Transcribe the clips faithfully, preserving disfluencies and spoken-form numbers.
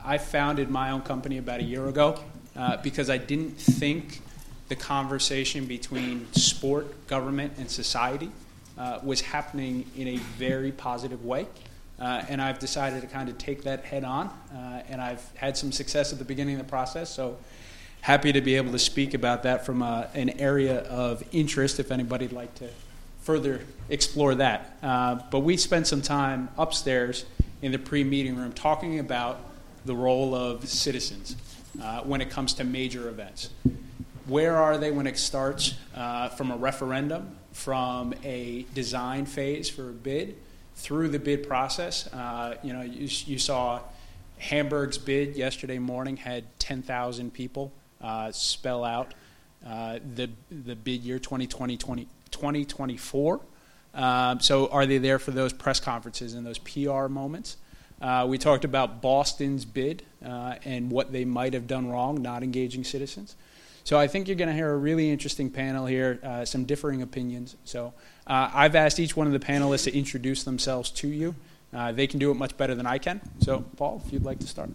I founded my own company about a year ago uh, because I didn't think the conversation between sport, government, and society uh, was happening in a very positive way. Uh, and I've decided to kind of take that head on, uh, and I've had some success at the beginning of the process, so happy to be able to speak about that from a, an area of interest if anybody'd like to further explore that. Uh, but we spent some time upstairs in the pre-meeting room talking about the role of citizens uh, when it comes to major events. Where are they when it starts uh, from a referendum, from a design phase for a bid, through the bid process? Uh, you know, you, you saw Hamburg's bid yesterday morning had ten thousand people uh, spell out uh, the the bid year twenty twenty, twenty twenty-four. Um, so are they there for those press conferences and those P R moments? Uh, we talked about Boston's bid uh, and what they might have done wrong, not engaging citizens. So I think you're going to hear a really interesting panel here, uh, some differing opinions. So uh, I've asked each one of the panelists to introduce themselves to you. Uh, they can do it much better than I can. So, Paul, if you'd like to start.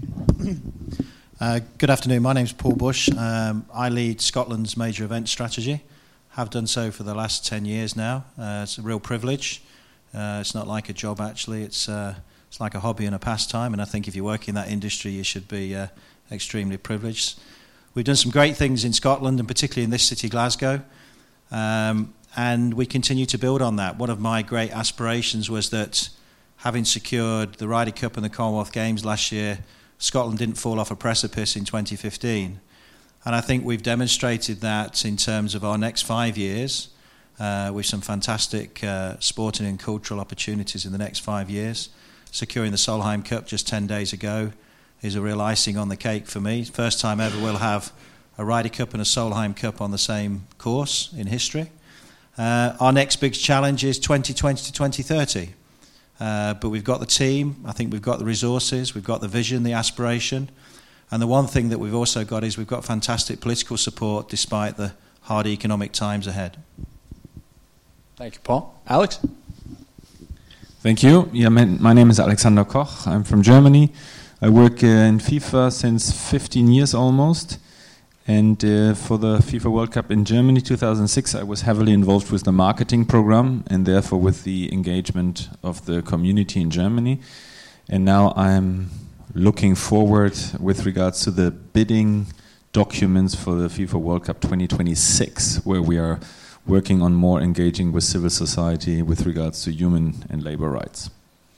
Uh, good afternoon. My name's Paul Bush. Um, I lead Scotland's major event strategy. Have done so for the last ten years now. Uh, it's a real privilege. Uh, it's not like a job, actually. It's uh, it's like a hobby and a pastime. And I think if you work in that industry, you should be uh, extremely privileged. We've done some great things in Scotland, and particularly in this city, Glasgow, um, and we continue to build on that. One of my great aspirations was that, having secured the Ryder Cup and the Commonwealth Games last year, Scotland didn't fall off a precipice in twenty fifteen. And I think we've demonstrated that in terms of our next five years, uh, with some fantastic uh, sporting and cultural opportunities in the next five years. Securing the Solheim Cup just ten days ago is a real icing on the cake for me. First time ever we'll have a Ryder Cup and a Solheim Cup on the same course in history. Uh, our next big challenge is twenty twenty to twenty thirty. Uh, but we've got the team, I think we've got the resources, we've got the vision, the aspiration. And the one thing that we've also got is we've got fantastic political support despite the hard economic times ahead. Thank you, Paul. Alex? Thank you. Yeah, my, my name is Alexander Koch. I'm from Germany. I work uh, in FIFA since fifteen years almost, and uh, for the FIFA World Cup in Germany two thousand six I was heavily involved with the marketing program and therefore with the engagement of the community in Germany. And now I'm looking forward with regards to the bidding documents for the FIFA World Cup twenty twenty-six, where we are working on more engaging with civil society with regards to human and labor rights.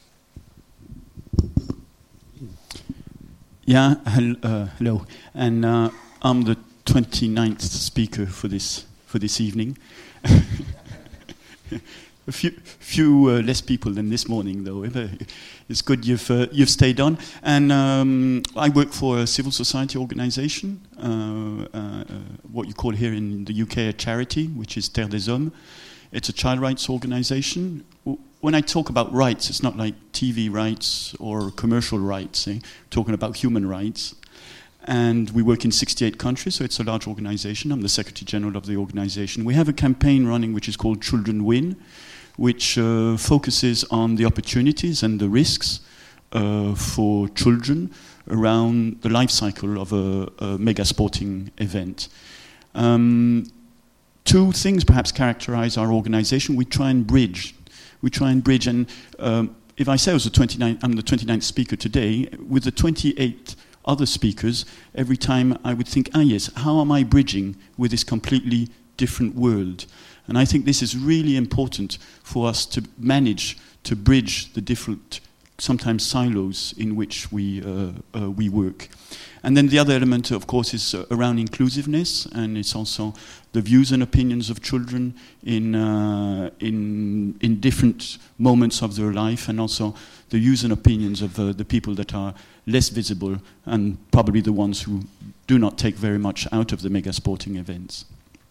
Yeah, uh, hello. And uh, I'm the twenty-ninth speaker for this for this evening. A few, few uh, less people than this morning, though. It's good you've uh, you've stayed on. And um, I work for a civil society organisation, uh, uh, what you call here in the U K a charity, which is Terre des Hommes. It's a child rights organisation. When I talk about rights, it's not like T V rights or commercial rights. Eh? Talking about human rights. And we work in sixty-eight countries, so it's a large organization. I'm the Secretary General of the organization. We have a campaign running which is called Children Win, which uh, focuses on the opportunities and the risks uh, for children around the life cycle of a, a mega sporting event. Um, two things perhaps characterize our organization. We try and bridge. We try and bridge, and um, if I say I was the twenty-ninth, I'm the twenty-ninth speaker today, with the twenty-eight other speakers, every time I would think, ah yes, how am I bridging with this completely different world? And I think this is really important for us to manage to bridge the different, sometimes silos in which we uh, uh, we work. And then the other element, of course, is uh, around inclusiveness, and it's also the views and opinions of children in uh, in in different moments of their life, and also the views and opinions of uh, the people that are less visible and probably the ones who do not take very much out of the mega sporting events.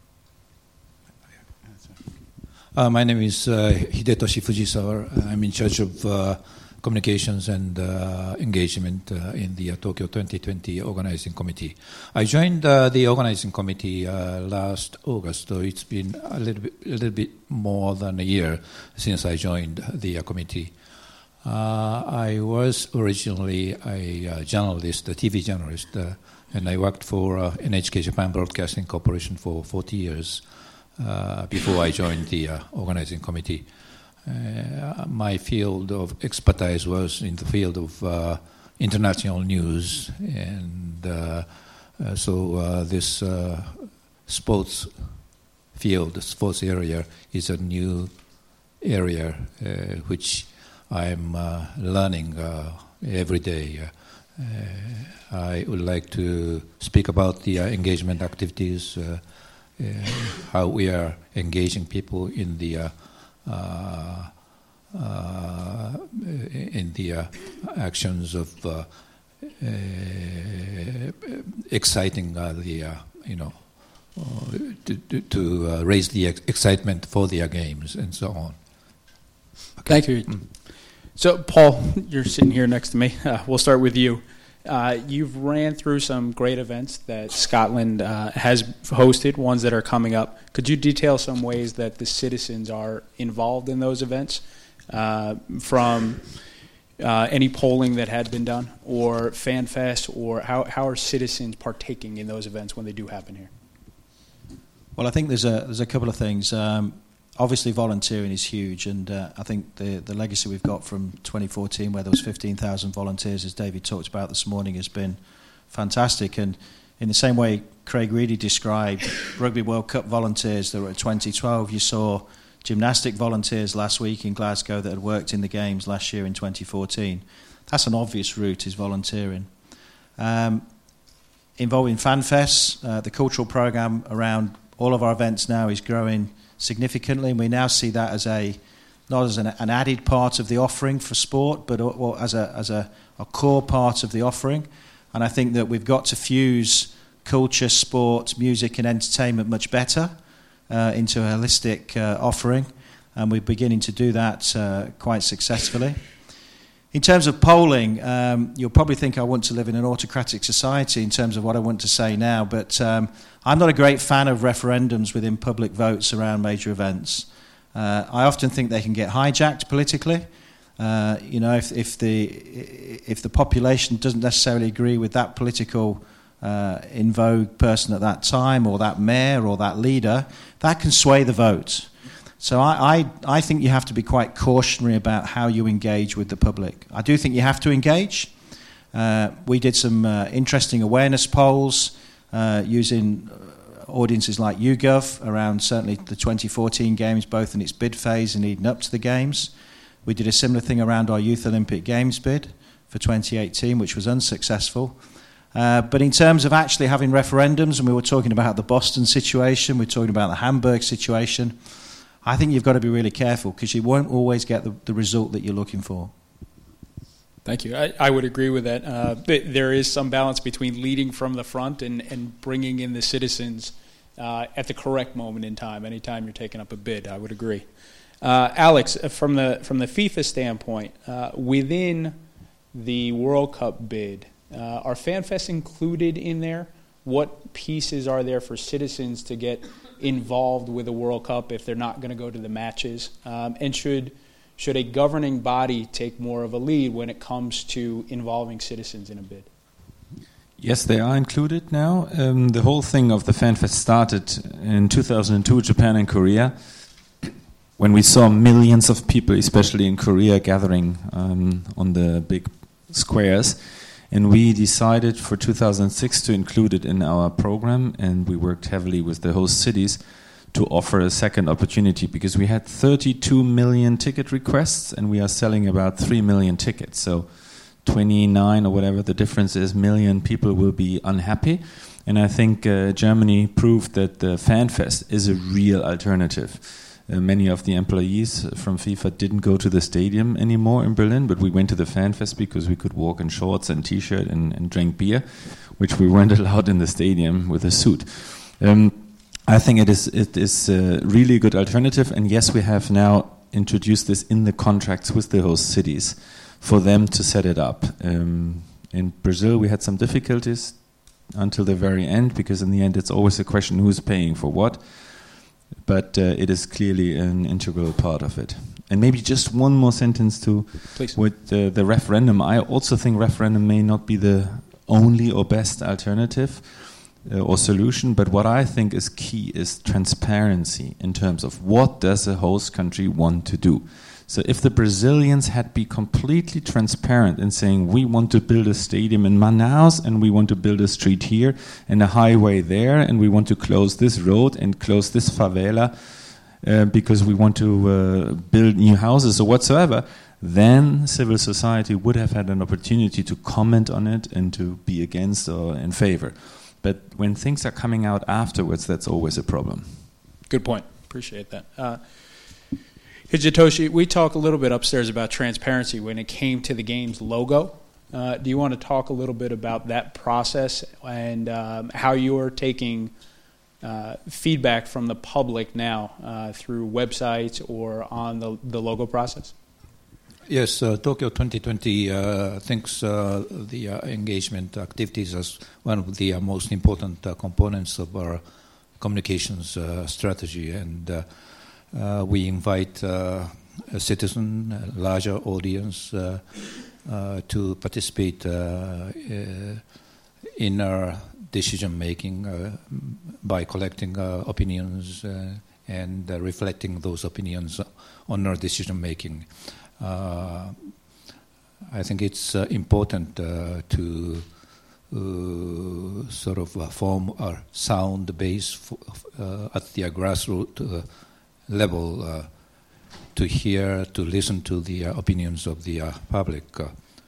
Uh, my name is uh, Hidetoshi Fujisawa. I'm in charge of uh, communications and uh, engagement uh, in the uh, Tokyo twenty twenty organizing committee. I joined uh, the organizing committee uh, last August, so it's been a little bit, a little bit more than a year since I joined the uh, committee. Uh, I was originally a uh, journalist, a T V journalist, uh, and I worked for uh, N H K Japan Broadcasting Corporation for forty years uh, before I joined the uh, organizing committee. Uh, my field of expertise was in the field of uh, international news, and uh, uh, so uh, this uh, sports field, the sports area, is a new area uh, which I'm uh, learning uh, every day. Uh, I would like to speak about the uh, engagement activities, uh, uh, how we are engaging people in the uh, uh, uh, in the uh, actions of uh, uh, exciting uh, the uh, you know uh, to, to, to uh, raise the ex excitement for their games and so on. Okay. Thank you. Mm. So, Paul, you're sitting here next to me. Uh, we'll start with you. Uh, you've ran through some great events that Scotland uh, has hosted, ones that are coming up. Could you detail some ways that the citizens are involved in those events, uh, from uh, any polling that had been done, or FanFest, or how, how are citizens partaking in those events when they do happen here? Well, I think there's a, there's a couple of things. Um, Obviously, volunteering is huge, and uh, I think the, the legacy we've got from twenty fourteen, where there was fifteen thousand volunteers, as David talked about this morning, has been fantastic. And in the same way Craig Reedy described Rugby World Cup volunteers that were at twenty twelve, you saw gymnastic volunteers last week in Glasgow that had worked in the Games last year in twenty fourteen. That's an obvious route, is volunteering. Um, involving FanFest, uh, the cultural programme around all of our events now is growing significantly, and we now see that as a not as an, an added part of the offering for sport, but or as a as a, a core part of the offering. And I think that we've got to fuse culture, sport, music, and entertainment much better uh, into a holistic uh, offering, and we're beginning to do that uh, quite successfully. In terms of polling, um, you'll probably think I want to live in an autocratic society in terms of what I want to say now, but um, I'm not a great fan of referendums within public votes around major events. Uh, I often think they can get hijacked politically. Uh, you know, if, if the if the population doesn't necessarily agree with that political uh, in vogue person at that time, or that mayor or that leader, that can sway the vote. So I, I, I think you have to be quite cautionary about how you engage with the public. I do think you have to engage. Uh, we did some uh, interesting awareness polls uh, using audiences like YouGov around certainly the twenty fourteen Games, both in its bid phase and leading up to the Games. We did a similar thing around our Youth Olympic Games bid for twenty eighteen, which was unsuccessful. Uh, but in terms of actually having referendums, and we were talking about the Boston situation, we're talking about the Hamburg situation, I think you've got to be really careful, because you won't always get the, the result that you're looking for. Thank you. I, I would agree with that. Uh, but there is some balance between leading from the front and, and bringing in the citizens uh, at the correct moment in time, anytime you're taking up a bid. I would agree. Uh, Alex, from the from the FIFA standpoint, uh, within the World Cup bid, uh, are FanFests included in there? What pieces are there for citizens to get involved with the World Cup if they're not going to go to the matches? Um, and should should a governing body take more of a lead when it comes to involving citizens in a bid? Yes, they are included now. Um, the whole thing of the FanFest started in two thousand two, Japan and Korea, when we saw millions of people, especially in Korea, gathering um, on the big squares. And we decided for two thousand six to include it in our program, and we worked heavily with the host cities to offer a second opportunity, because we had thirty-two million ticket requests and we are selling about three million tickets. So twenty-nine or whatever the difference is, million people will be unhappy. And I think uh, Germany proved that the FanFest is a real alternative. Uh, many of the employees from FIFA didn't go to the stadium anymore in Berlin, but we went to the FanFest because we could walk in shorts and T-shirt and, and drink beer, which we weren't allowed in the stadium with a suit. Um, I think it is it is a really good alternative, and yes, we have now introduced this in the contracts with the host cities for them to set it up. Um, in Brazil, we had some difficulties until the very end, because in the end, it's always a question who's paying for what. But uh, it is clearly an integral part of it. and maybe just one more sentence to Please. with the, the referendum. I also think referendum may not be the only or best alternative uh, or solution, but what I think is key is transparency in terms of what does a host country want to do. So if the Brazilians had been completely transparent in saying we want to build a stadium in Manaus and we want to build a street here and a highway there and we want to close this road and close this favela uh, because we want to uh, build new houses or whatsoever, then civil society would have had an opportunity to comment on it and to be against or in favor. But when things are coming out afterwards, that's always a problem. Good point. Appreciate that. Uh, Hidetoshi, we talk a little bit upstairs about transparency when it came to the game's logo. Uh, do you want to talk a little bit about that process and um, how you're taking uh, feedback from the public now uh, through websites or on the, the logo process? Yes, uh, Tokyo twenty twenty uh, thinks uh, the uh, engagement activities as one of the uh, most important uh, components of our communications uh, strategy, and uh, uh, we invite uh, a citizen, a larger audience, uh, uh, to participate uh, uh, in our decision making uh, by collecting uh, opinions uh, and uh, reflecting those opinions on our decision making. Uh, I think it's uh, important uh, to uh, sort of uh, form a sound base for, uh, at the uh, grassroots uh, level uh, to hear, to listen to the uh, opinions of the uh, public. Uh,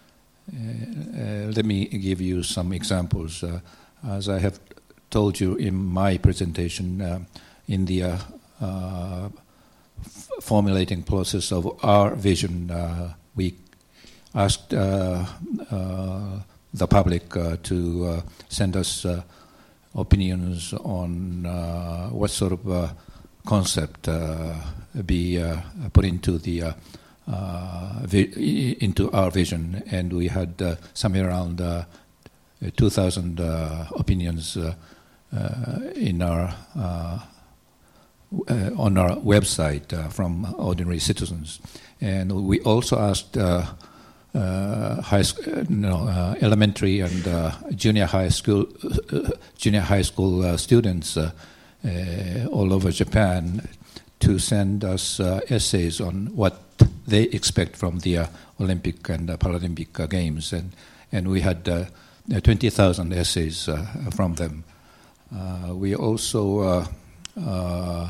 uh, let me give you some examples. Uh, as I have told you in my presentation, uh, in the uh, uh, formulating process of our vision, uh, we asked uh, uh, the public uh, to uh, send us uh, opinions on uh, what sort of uh, concept uh, be uh, put into the uh, uh, vi- into our vision, and we had uh, somewhere around uh, two thousand uh, opinions uh, uh, in our. Uh, Uh, on our website uh, from ordinary citizens, and we also asked uh, uh, high sc- uh, no, uh, elementary and uh, junior high school uh, junior high school uh, students uh, uh, all over Japan to send us uh, essays on what they expect from the uh, Olympic and uh, Paralympic uh, games, and and we had uh, twenty thousand essays uh, from them. Uh, we also uh, uh,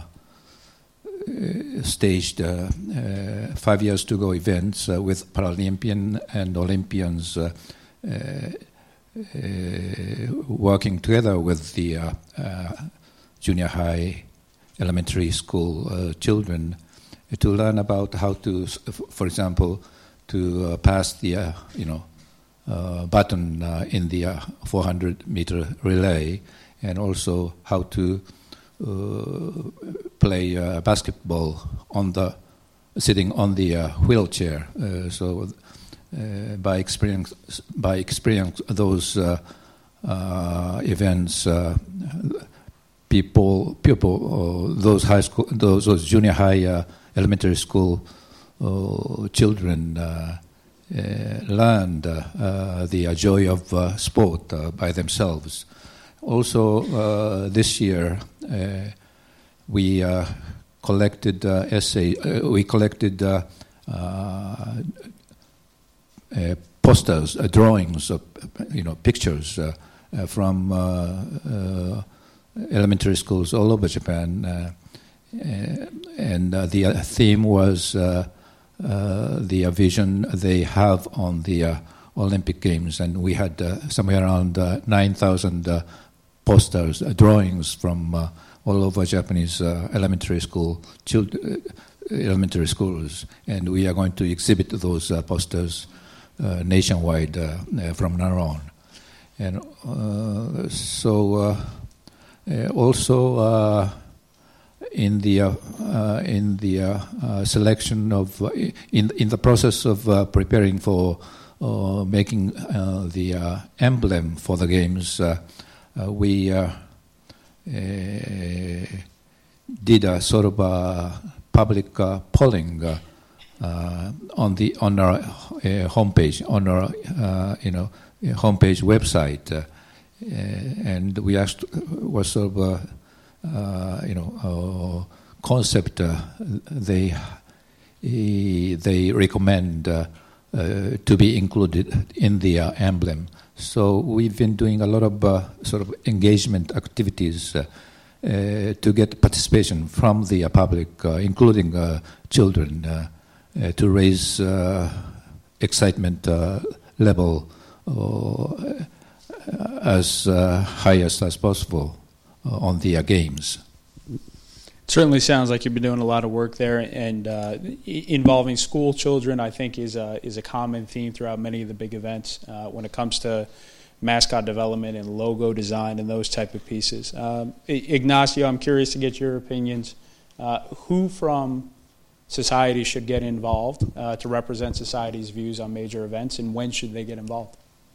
Uh, staged uh, uh, five years to go events uh, with Paralympian and Olympians uh, uh, uh, working together with the uh, uh, junior high, elementary school uh, children uh, to learn about how to, f- for example, to uh, pass the uh, you know uh, button uh, in the uh, four hundred meter relay, and also how to Uh, play uh, basketball on the sitting on the uh, wheelchair. Uh, so, uh, by experience, by experience those uh, uh, events, uh, people, people, uh, those high school, those, those junior high, uh, elementary school uh, children uh, uh, learned uh, uh, the joy of uh, sport uh, by themselves. Also, uh, this year uh, we uh, collected uh, essay. Uh, we collected uh, uh, uh, posters, uh, drawings, of, you know, pictures uh, uh, from uh, uh, elementary schools all over Japan, uh, uh, and uh, the uh, theme was uh, uh, the uh, vision they have on the uh, Olympic Games, and we had uh, somewhere around uh, nine thousand. Uh, posters, uh, drawings from uh, all over Japanese uh, elementary school, child, uh, elementary schools, and we are going to exhibit those uh, posters uh, nationwide uh, uh, from now on. And uh, so, uh, uh, also uh, in the uh, uh, in the uh, uh, selection of uh, in in the process of uh, preparing for uh, making uh, the uh, emblem for the games. Uh, Uh, we uh, uh, did a sort of a public uh, polling uh, uh, on the on our uh, homepage, on our uh, you know homepage website, uh, and we asked what sort of uh, uh, you know uh, concept uh, they they recommend uh, uh, to be included in the uh, emblem. So we've been doing a lot of uh, sort of engagement activities uh, uh, to get participation from the uh, public, uh, including uh, children, uh, uh, to raise uh, excitement uh, level uh, as uh, high as, as possible uh, on the uh, games. Certainly sounds like you've been doing a lot of work there, and uh, involving school children, I think, is a, is a common theme throughout many of the big events uh, when it comes to mascot development and logo design and those type of pieces. Um, Ignacio, I'm curious to get your opinions. Uh, who from society should get involved uh, to represent society's views on major events, and when should they get involved?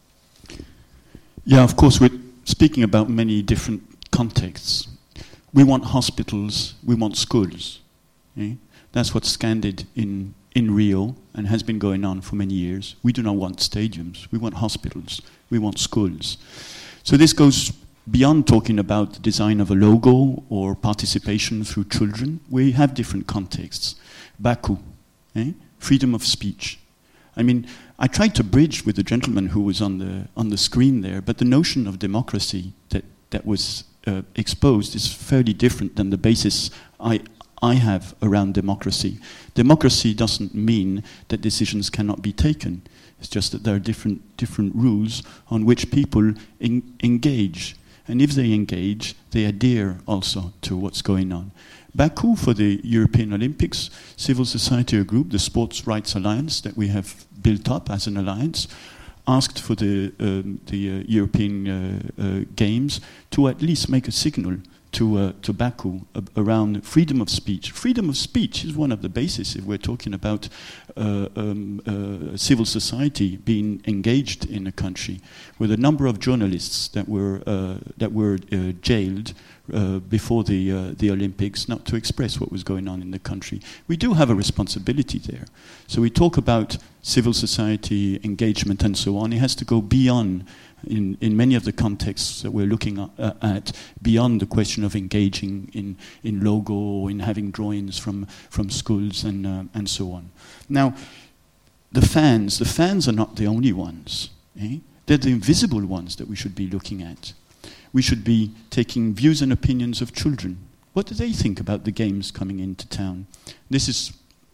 Yeah, of course, we're speaking about many different contexts. We want hospitals, we want schools. Eh? That's what's scanded in, in Rio and has been going on for many years. We do not want stadiums, we want hospitals, we want schools. So this goes beyond talking about the design of a logo or participation through children. We have different contexts. Baku, eh? Freedom of speech. I mean, I tried to bridge with the gentleman who was on the, on the screen there, but the notion of democracy that, that was Uh, exposed is fairly different than the basis I, I have around democracy. Democracy doesn't mean that decisions cannot be taken. It's just that there are different, different rules on which people en- engage. And if they engage, they adhere also to what's going on. Baku, for the European Olympics, civil society group, the Sports Rights Alliance that we have built up as an alliance, asked for the um, the uh, European uh, uh, Games to at least make a signal to uh, to Baku uh, around freedom of speech. Freedom of speech is one of the bases if we're talking about uh, um, uh, civil society being engaged in a country, with a number of journalists that were uh, that were uh, jailed uh, before the uh, the Olympics, not to express what was going on in the country. We do have a responsibility there. So we talk about civil society engagement and so on. It has to go beyond, in, in many of the contexts that we're looking at, uh, at, beyond the question of engaging in, in logo or in having drawings from, from schools and, uh, and so on. Now, the fans, the fans are not the only ones. Eh? They're the invisible ones that we should be looking at. We should be taking views and opinions of children. What do they think about the games coming into town? This is,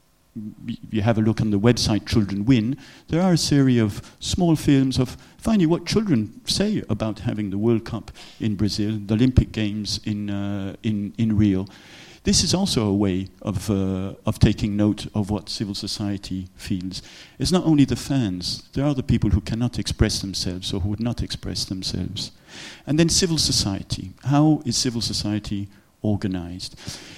you have a look on the website Children Win, there are a series of small films of finding what children say about having the World Cup in Brazil, the Olympic Games in uh, in, in Rio. This is also a way of uh, of taking note of what civil society feels. It's not only the fans, there are the people who cannot express themselves or who would not express themselves. And then civil society. How is civil society organized?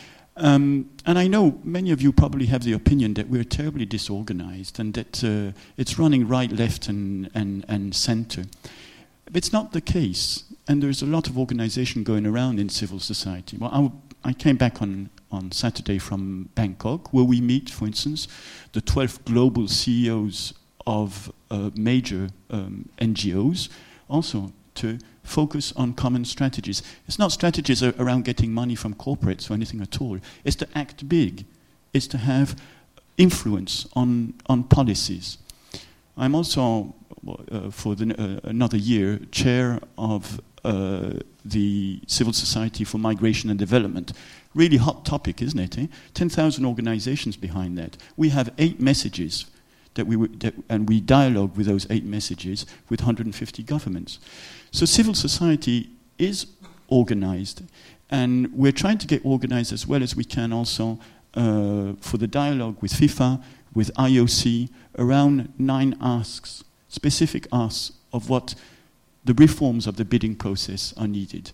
Um, and I know many of you probably have the opinion that we're terribly disorganized and that uh, it's running right, left, and, and, and center. It's not the case, and there's a lot of organization going around in civil society. Well, I, w- I came back on, on Saturday from Bangkok, where we meet, for instance, the twelve global C E Os of uh, major um, N G Os, also to focus on common strategies. It's not strategies around getting money from corporates or anything at all. It's to act big. It's to have influence on, on policies. I'm also, uh, for the, uh, another year, chair of uh, the Civil Society for Migration and Development. Really hot topic, isn't it? Eh? ten thousand organizations behind that. We have eight messages that we w- that, and we dialogue with those eight messages with one hundred fifty governments. So civil society is organized, and we're trying to get organized as well as we can also uh, for the dialogue with FIFA, with I O C, around nine asks, specific asks of what the reforms of the bidding process are needed.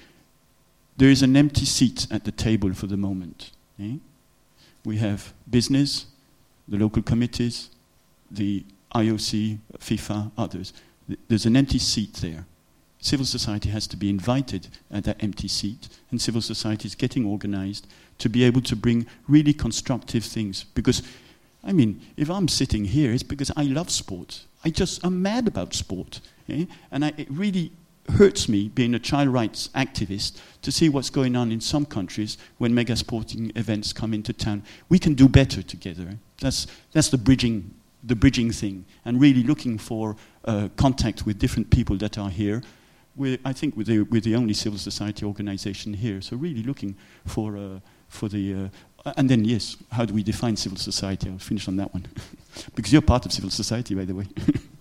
There is an empty seat at the table for the moment. Eh? We have business, the local committees, the I O C, FIFA, others. There's an empty seat there. Civil society has to be invited at that empty seat, and civil society is getting organized to be able to bring really constructive things, because I mean, if I'm sitting here, it's because I love sport. I just, I'm mad about sport. Eh? And I, it really hurts me, being a child rights activist, to see what's going on in some countries when mega sporting events come into town. We can do better together. Eh? That's, that's the bridging, the bridging thing, and really looking for uh, contact with different people that are here. We're, I think we're the, we're the only civil society organization here, so really looking for, uh, for the... Uh, and then, yes, how do we define civil society? I'll finish on that one. Because you're part of civil society, by the way.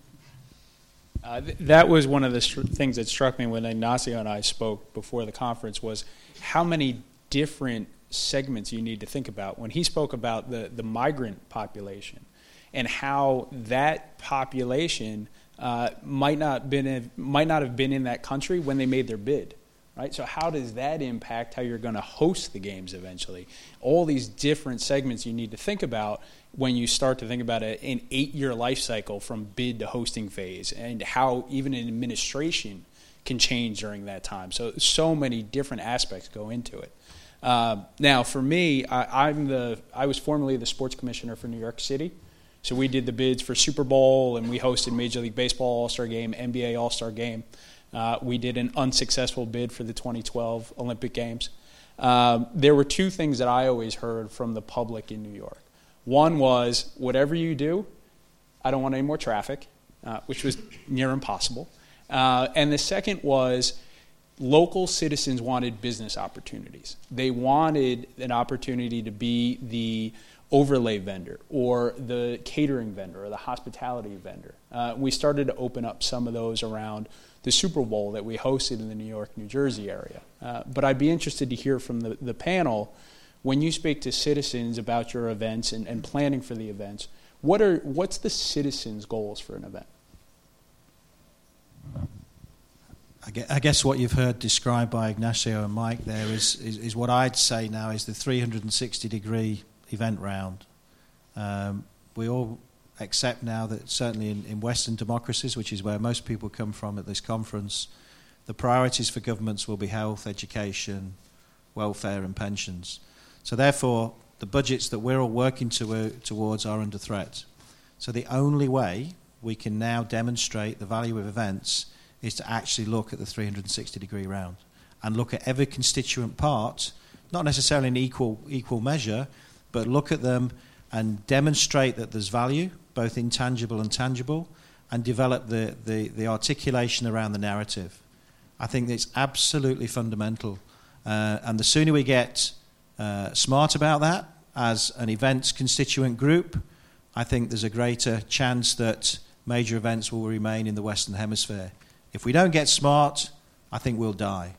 Uh, th- that was one of the str- things that struck me when Ignacio and I spoke before the conference, was how many different segments you need to think about. When he spoke about the, the migrant population and how that population uh, might not been in, might not have been in that country when they made their bid. Right? So how does that impact how you're going to host the games eventually? All these different segments you need to think about when you start to think about a, an eight-year life cycle from bid to hosting phase, and how even an administration can change during that time. So so many different aspects go into it. Uh, now, for me, I, I'm the I was formerly the sports commissioner for New York City. So we did the bids for Super Bowl, and we hosted Major League Baseball All-Star Game, N B A All-Star Game. Uh, we did an unsuccessful bid for the twenty twelve Olympic Games. Um, there were two things that I always heard from the public in New York. One was, whatever you do, I don't want any more traffic, uh, which was near impossible. Uh, and the second was, local citizens wanted business opportunities. They wanted an opportunity to be the overlay vendor or the catering vendor or the hospitality vendor. Uh, we started to open up some of those around the Super Bowl that we hosted in the New York, New Jersey area. Uh, but I'd be interested to hear from the, the panel, when you speak to citizens about your events and, and planning for the events, what are what's the citizens' goals for an event? I guess what you've heard described by Ignacio and Mike there is, is, is what I'd say now is the three hundred sixty degree event round. Um, we all accept now that certainly in, in Western democracies, which is where most people come from at this conference, the priorities for governments will be health, education, welfare and pensions. So therefore, the budgets that we're all working to, uh, towards are under threat. So the only way we can now demonstrate the value of events is to actually look at the three hundred sixty degree round and look at every constituent part, not necessarily in equal equal measure, but look at them and demonstrate that there's value, both intangible and tangible, and develop the, the, the articulation around the narrative. I think it's absolutely fundamental. Uh, and the sooner we get uh, smart about that as an events constituent group, I think there's a greater chance that major events will remain in the Western Hemisphere. If we don't get smart, I think we'll die.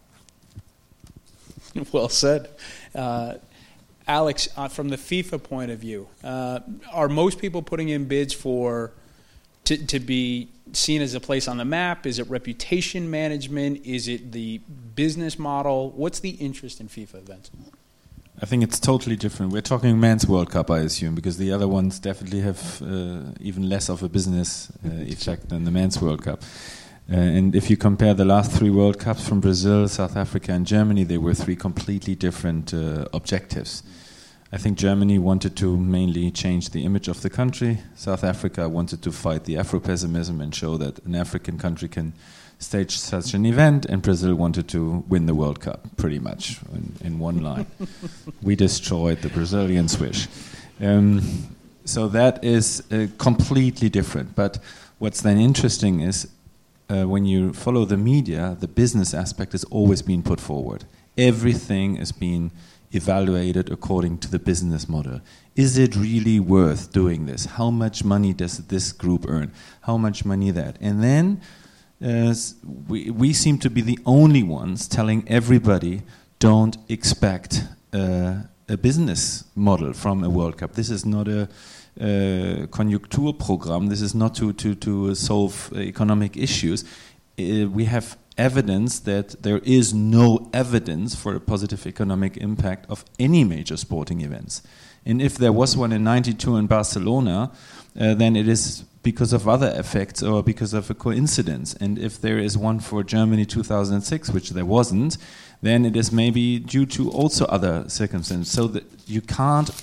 Well said. Uh, Alex, uh, from the FIFA point of view, uh, are most people putting in bids for to, to be seen as a place on the map? Is it reputation management? Is it the business model? What's the interest in FIFA events? I think it's totally different. We're talking men's World Cup, I assume, because the other ones definitely have uh, even less of a business uh, effect than the men's World Cup. Uh, and if you compare the last three World Cups from Brazil, South Africa and Germany, they were three completely different uh, objectives. I think Germany wanted to mainly change the image of the country. South Africa wanted to fight the Afro-pessimism and show that an African country can stage such an event, and Brazil wanted to win the World Cup, pretty much, in, in one line. We destroyed the Brazilians' wish. Um, so that is uh, completely different. But what's then interesting is Uh, when you follow the media, the business aspect has always been put forward. Everything is being evaluated according to the business model. Is it really worth doing this? How much money does this group earn? How much money that? And then uh, we, we seem to be the only ones telling everybody, don't expect uh, a business model from a World Cup. This is not a Uh, Konjunkturprogramm. This is not to, to, to solve economic issues. Uh, we have evidence that there is no evidence for a positive economic impact of any major sporting events. And if there was one in ninety-two in Barcelona, uh, then it is because of other effects or because of a coincidence. And if there is one for Germany two thousand six, which there wasn't, then it is maybe due to also other circumstances. So that you can't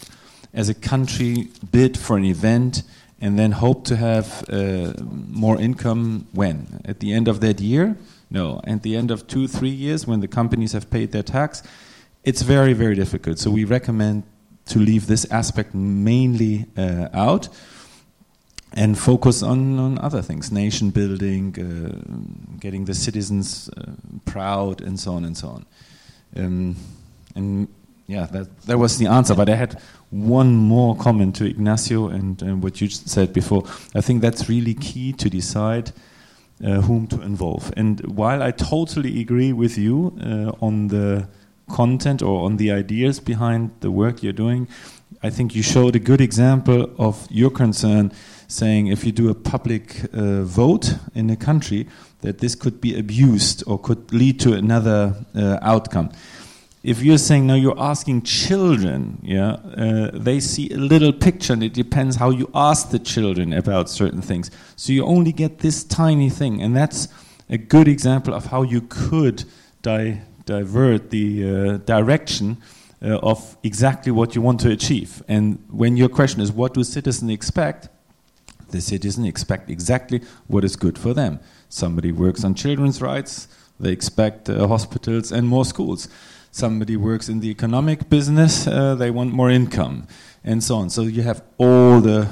as a country bid for an event and then hope to have uh, more income when? At the end of that year? No. At the end of two, three years when the companies have paid their tax? It's very, very difficult. So we recommend to leave this aspect mainly uh, out and focus on, on other things, nation building, uh, getting the citizens uh, proud, and so on and so on. Um, and yeah, that, that was the answer. But I had one more comment to Ignacio and, and what you said before. I think that's really key to decide uh, whom to involve. And while I totally agree with you uh, on the content or on the ideas behind the work you're doing, I think you showed a good example of your concern, saying if you do a public uh, vote in a country, that this could be abused or could lead to another uh, outcome. If you're saying, now you're asking children, yeah, uh, they see a little picture, and it depends how you ask the children about certain things. So you only get this tiny thing, and that's a good example of how you could di- divert the uh, direction uh, of exactly what you want to achieve. And when your question is, what do citizens expect? The citizens expect exactly what is good for them. Somebody works on children's rights, they expect uh, hospitals and more schools. Somebody works in the economic business, uh, they want more income, and so on. So you have all the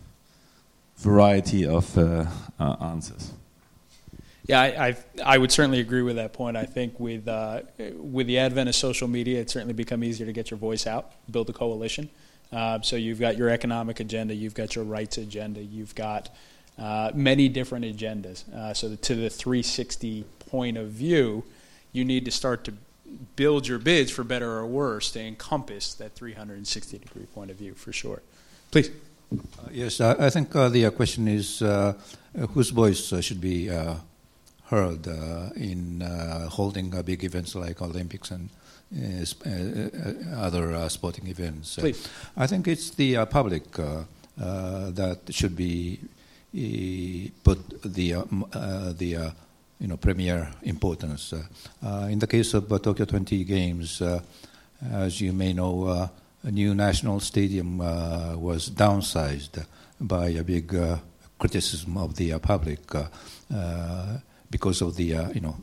variety of uh, uh, answers. Yeah, I, I I would certainly agree with that point. I think with uh, with the advent of social media, it's certainly become easier to get your voice out, build a coalition. Uh, so you've got your economic agenda, you've got your rights agenda, you've got uh, many different agendas. Uh, so to the three sixty point of view, you need to start to build your bids, for better or worse, to encompass that three hundred sixty degree point of view, for sure. Please. Uh, yes, I, I think uh, the uh, question is uh, whose voice uh, should be uh, heard uh, in uh, holding uh, big events like Olympics and uh, sp- uh, other uh, sporting events. Please. Uh, I think it's the uh, public uh, uh, that should be uh, put the uh, uh, the uh, you know premier importance. Uh, uh, in the case of uh, Tokyo twenty Games, uh, as you may know, uh, a new national stadium uh, was downsized by a big uh, criticism of the uh, public uh, uh, because of the uh, you know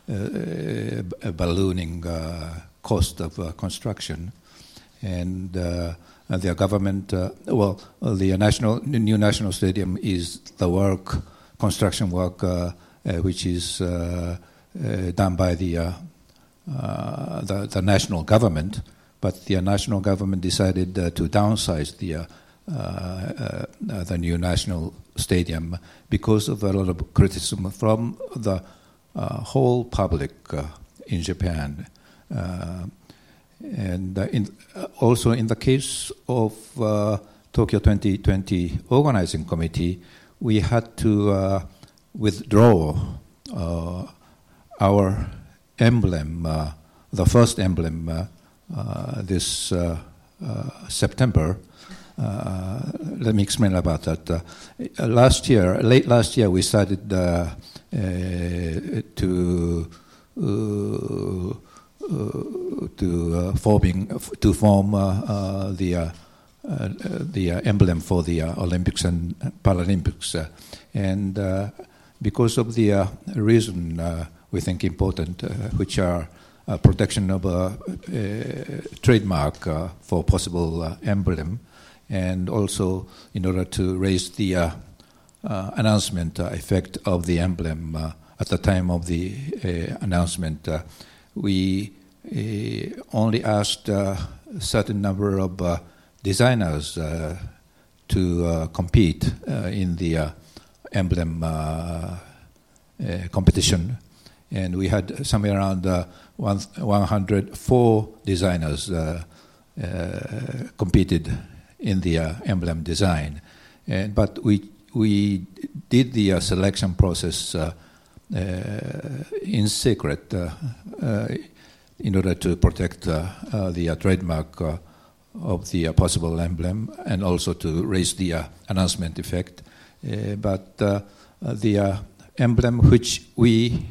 uh, ballooning uh, cost of uh, construction, and uh, the government. Uh, well, the national the new national stadium is the work construction work. Uh, Uh, which is uh, uh, done by the, uh, uh, the the national government, but the uh, national government decided uh, to downsize the uh, uh, uh, the new national stadium because of a lot of criticism from the uh, whole public uh, in Japan, uh, and uh, in, uh, also in the case of uh, Tokyo twenty twenty organizing committee, we had to Uh, withdraw uh, our emblem, uh, the first emblem, uh, uh, this uh, uh, September. Uh, let me explain about that. Uh, last year, late last year, we started uh, uh, to uh, uh, to uh, forming to form uh, uh, the uh, uh, the uh, emblem for the uh, Olympics and Paralympics, uh, and. Uh, Because of the uh, reason uh, we think important, uh, which are uh, protection of a uh, uh, trademark uh, for possible uh, emblem, and also in order to raise the uh, uh, announcement uh, effect of the emblem uh, at the time of the uh, announcement, uh, we uh, only asked uh, a certain number of uh, designers uh, to uh, compete uh, in the uh, emblem uh, uh, competition, and we had somewhere around uh, one, one hundred four designers uh, uh, competed in the uh, emblem design, and but we we did the uh, selection process uh, uh, in secret uh, uh, in order to protect uh, uh, the uh, trademark uh, of the uh, possible emblem, and also to raise the uh, announcement effect. Uh, but uh, the uh, emblem which we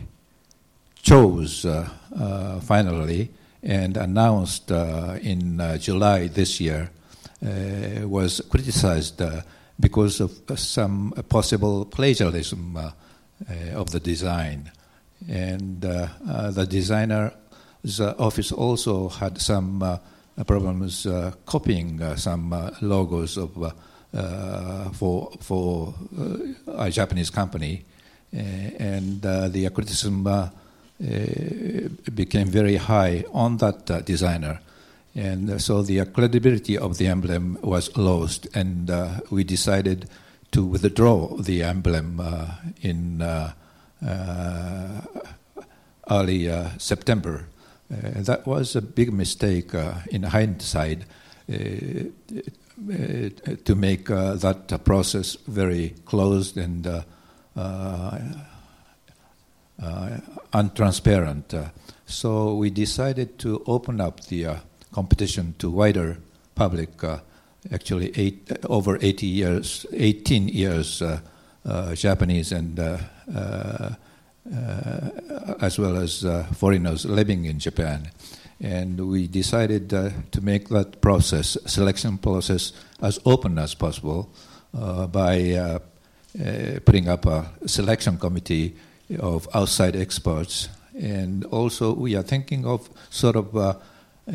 chose uh, uh, finally and announced uh, in uh, July this year uh, was criticized uh, because of uh, some possible plagiarism uh, uh, of the design. And uh, uh, the designer's uh, office also had some uh, problems uh, copying uh, some uh, logos of uh, uh, for for uh, a Japanese company, uh, and uh, the criticism uh, uh, became very high on that uh, designer, and uh, so the uh, credibility of the emblem was lost, and uh, we decided to withdraw the emblem uh, in uh, uh, early uh, September. Uh, that was a big mistake uh, in hindsight uh, uh, to make uh, that uh, process very closed and uh, uh, uh, untransparent. Uh, so we decided to open up the uh, competition to wider public. Uh, actually, eight, over eighty years, eighteen years, uh, uh, Japanese and uh, uh, Uh, as well as uh, foreigners living in Japan. And we decided uh, to make that process, selection process, as open as possible uh, by uh, uh, putting up a selection committee of outside experts. And also we are thinking of sort of uh, uh,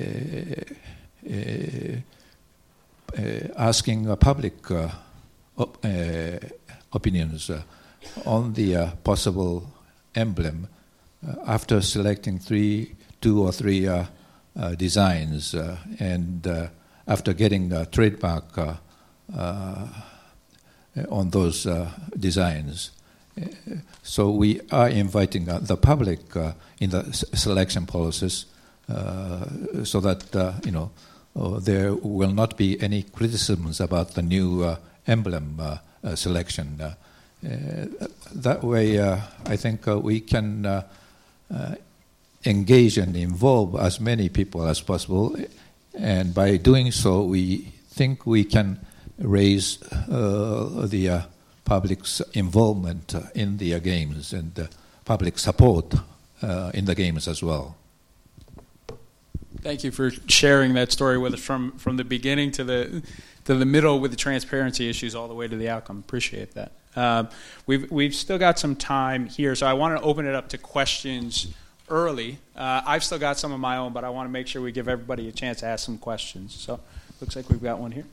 uh, uh, asking uh, public uh, op- uh, opinions uh, on the uh, possible emblem uh, after selecting three, two or three uh, uh, designs, uh, and uh, after getting a trademark uh, uh, on those uh, designs. Uh, so we are inviting uh, the public uh, in the s- selection process, uh, so that uh, you know uh, there will not be any criticisms about the new uh, emblem uh, uh, selection. Uh, Uh, that way, uh, I think uh, we can uh, uh, engage and involve as many people as possible, and by doing so, we think we can raise uh, the uh, public's involvement uh, in the uh, games and uh, public support uh, in the games as well. Thank you for sharing that story with us from, from the beginning to the to the middle with the transparency issues all the way to the outcome. Appreciate that. Um, we've we've still got some time here, so I want to open it up to questions early. Uh, I've still got some of my own, but I want to make sure we give everybody a chance to ask some questions. So looks like we've got one here.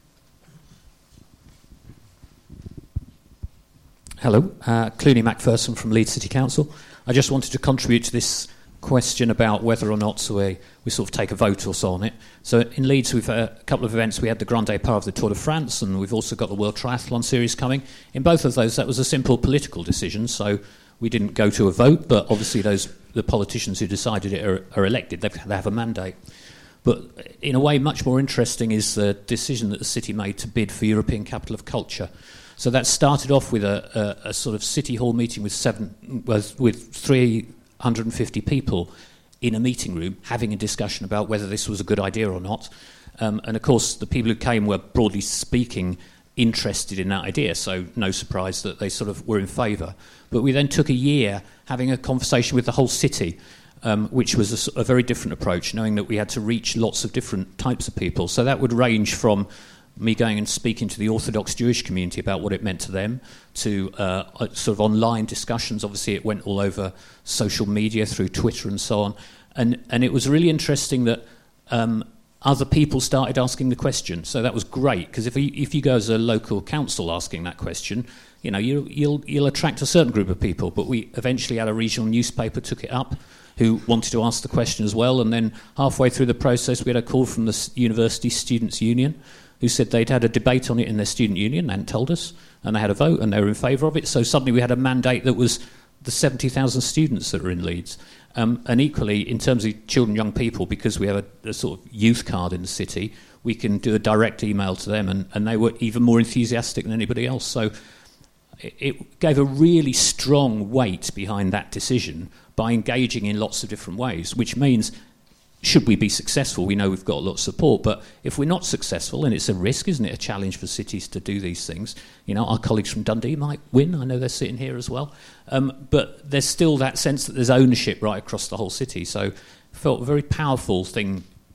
Hello, uh, Clooney Macpherson from Leeds City Council. I just wanted to contribute to this question about whether or not so we, we sort of take a vote or so on it. So in Leeds, we've had a couple of events. We had the Grand Départ of the Tour de France, and we've also got the World Triathlon Series coming. In both of those, that was a simple political decision, so we didn't go to a vote, but obviously those the politicians who decided it are, are elected. They've, they have a mandate. But in a way, much more interesting is the decision that the city made to bid for European Capital of Culture. So that started off with a, a, a sort of city hall meeting with seven, with, with three hundred fifty people in a meeting room having a discussion about whether this was a good idea or not. Um, and of course, the people who came were, broadly speaking, interested in that idea, so no surprise that they sort of were in favour. But we then took a year having a conversation with the whole city, um, which was a, a very different approach, knowing that we had to reach lots of different types of people. So that would range from me going and speaking to the Orthodox Jewish community about what it meant to them, to uh, sort of online discussions. Obviously, it went all over social media through Twitter and so on. And and it was really interesting that um, other people started asking the question. So that was great, because if you, if you go as a local council asking that question, you know, you, you'll you'll attract a certain group of people. But we eventually had a regional newspaper took it up, who wanted to ask the question as well. And then halfway through the process, we had a call from the University Students' Union, who said they'd had a debate on it in their student union and told us, and they had a vote and they were in favour of it. So suddenly we had a mandate that was the seventy thousand students that are in Leeds. Um, and equally, in terms of children, young people, because we have a, a sort of youth card in the city, we can do a direct email to them, and, and they were even more enthusiastic than anybody else. So it, it gave a really strong weight behind that decision by engaging in lots of different ways, which means, should we be successful, we know we've got a lot of support, but if we're not successful, and it's a risk, isn't it, a challenge for cities to do these things, you know, our colleagues from Dundee might win, I know they're sitting here as well, um, but there's still that sense that there's ownership right across the whole city, so I felt a very powerful thing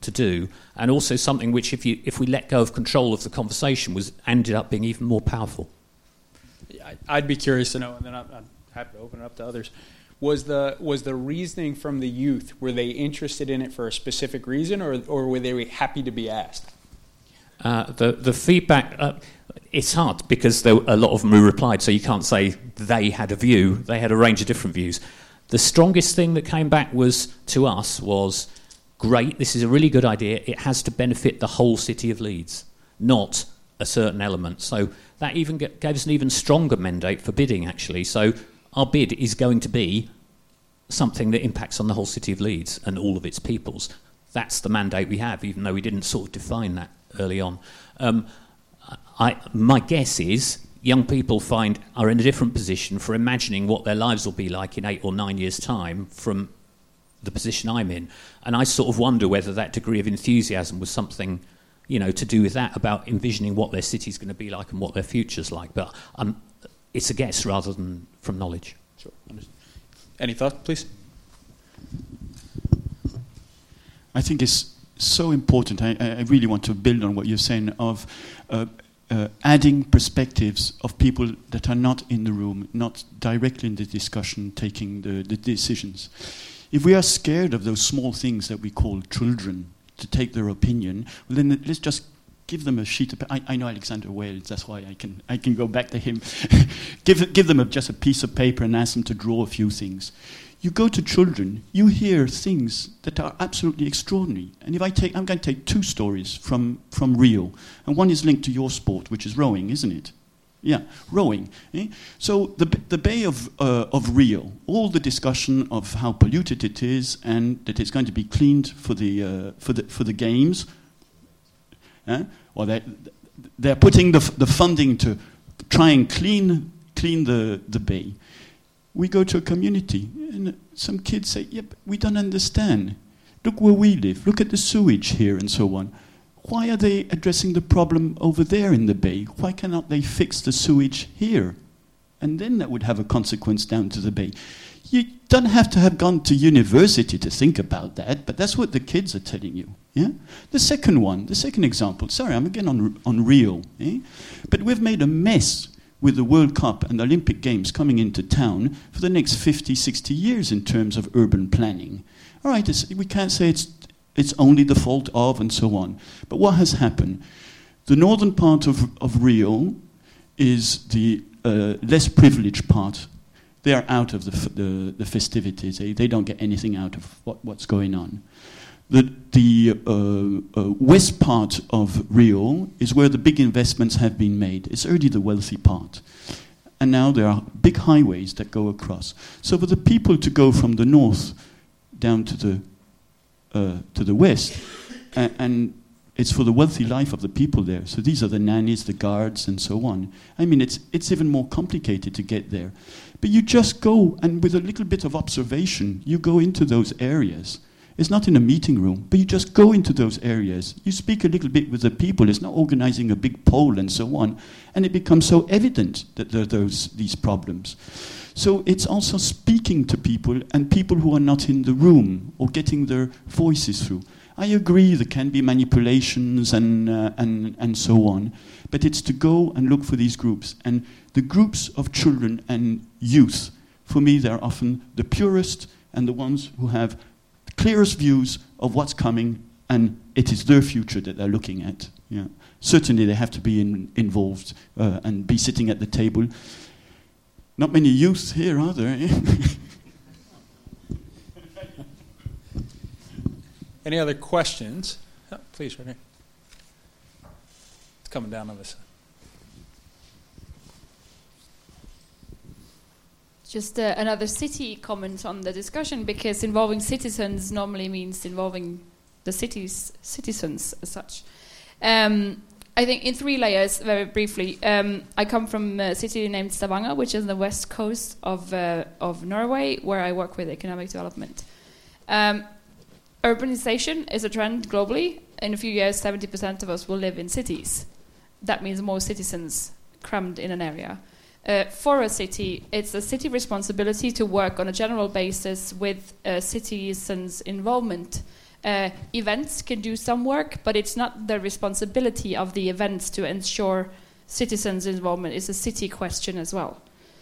to do, and also something which, if you if we let go of control of the conversation, was ended up being even more powerful. I'd be curious to know, and then I'm, I'm happy to open it up to others. Was the was the reasoning from the youth, were they interested in it for a specific reason, or or were they happy to be asked? Uh, the the feedback, uh, it's hard because there were a lot of them who replied, so you can't say they had a view. They had a range of different views. The strongest thing that came back was to us was, great, this is a really good idea. It has to benefit the whole city of Leeds, not a certain element. So that even g- gave us an even stronger mandate for bidding, actually. So our bid is going to be something that impacts on the whole city of Leeds and all of its peoples. That's the mandate we have, even though we didn't sort of define that early on. Um, I, my guess is young people find are in a different position for imagining what their lives will be like in eight or nine years' time from the position I'm in. And I sort of wonder whether that degree of enthusiasm was something, you know, to do with that, about envisioning what their city's going to be like and what their future's like. But um, it's a guess rather than from knowledge. Sure. Any thoughts, please? I think it's so important. I, I really want to build on what you're saying of uh, uh, adding perspectives of people that are not in the room, not directly in the discussion, taking the, the decisions. If we are scared of those small things that we call children to take their opinion, well, then let's just give them a sheet of paper. I, I know Alexander Wales, that's why I can I can go back to him. give give them a, just a piece of paper and ask them to draw a few things. You go to children, you hear things that are absolutely extraordinary. And if I take, I'm going to take two stories from, from Rio, and one is linked to your sport, which is rowing, isn't it? Yeah, rowing. Eh? So the the Bay of uh, of Rio, all the discussion of how polluted it is, and that it's going to be cleaned for the uh, for the for the games. Eh? Or they they're putting the the funding to try and clean clean the the bay. We go to a community, and some kids say, "Yep, we don't understand. Look where we live. Look at the sewage here, and so on. Why are they addressing the problem over there in the bay? Why cannot they fix the sewage here?" And then that would have a consequence down to the bay. You don't have to have gone to university to think about that, but that's what the kids are telling you. Yeah. The second one, the second example. Sorry, I'm again on on Rio, eh? But we've made a mess with the World Cup and the Olympic Games coming into town for the next fifty, sixty years in terms of urban planning. All right, it's, we can't say it's it's only the fault of and so on. But what has happened? The northern part of, of Rio is the uh, less privileged part. They are out of the, f- the, the festivities. They, they don't get anything out of what, what's going on. The, the uh, uh, west part of Rio is where the big investments have been made. It's already the wealthy part. And now there are big highways that go across. So for the people to go from the north down to the uh, to the west, uh, and it's for the wealthy life of the people there. So these are the nannies, the guards, and so on. I mean, it's it's even more complicated to get there. But you just go, and with a little bit of observation, you go into those areas. It's not in a meeting room, but you just go into those areas. You speak a little bit with the people. It's not organizing a big poll and so on. And it becomes so evident that there are those, these problems. So it's also speaking to people, and people who are not in the room or getting their voices through. I agree there can be manipulations and, uh, and, and so on, but it's to go and look for these groups. And the groups of children and youth, for me, they're often the purest and the ones who have clearest views of what's coming, and it is their future that they're looking at. Yeah. Certainly they have to be in, involved uh, and be sitting at the table. Not many youth here, are there? Any other questions? Oh, please, right here. It's coming down on this side. Just uh, another city comment on the discussion, because involving citizens normally means involving the city's citizens as such. Um, I think in three layers, very briefly. Um, I come from a city named Stavanger, which is on the west coast of uh, of Norway, where I work with economic development. Um, urbanization is a trend globally. In a few years, seventy percent of us will live in cities. That means more citizens crammed in an area. Uh, for a city, it's a city responsibility to work on a general basis with uh, citizens' involvement Uh, events can do some work, but it's not the responsibility of the events to ensure citizens' involvement. It's a city question as well.